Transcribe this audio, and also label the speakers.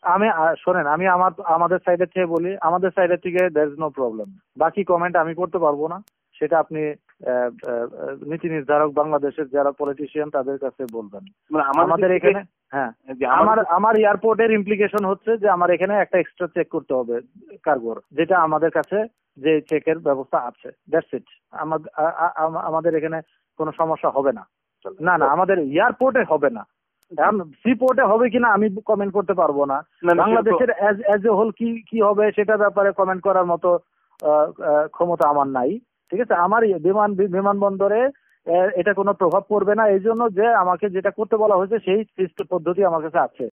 Speaker 1: আমি শোনেন, আমি আমাদের সাইডের থেকে বলি, আমাদের সাইডের থেকে দেয়ার ইজ নো প্রবলেম। বাকি কমেন্ট আমি করতে পারবো না, সেটা আপনি নীতি নির্ধারক বাংলাদেশের যারা পলিটিশিয়ান তাদের কাছে বলবেন।
Speaker 2: মানে
Speaker 1: আমাদের এখানে হ্যাঁ, আমার এয়ারপোর্টের ইমপ্লিকেশন হচ্ছে যে আমার এখানে একটা এক্সট্রা চেক করতে হবে কার্গোর, যেটা আমাদের কাছে যে চেকের ব্যবস্থা আছে, দ্যাটস ইট। আমাদের এখানে কোনো সমস্যা হবে না। না না, আমাদের এয়ারপোর্টে হবে না। এখন সি পোর্টে হবে কিনা আমি কমেন্ট করতে পারবো না। বাংলাদেশের এজ এ হোল কি হবে সেটা ব্যাপারে কমেন্ট করার মতো ক্ষমতা আমার নাই। ঠিক আছে, আমার বিমানবন্দরে এটা কোনো প্রভাব পড়বে না, এই জন্য যে আমাকে যেটা করতে বলা হয়েছে সেই পদ্ধতি আমার কাছে আছে।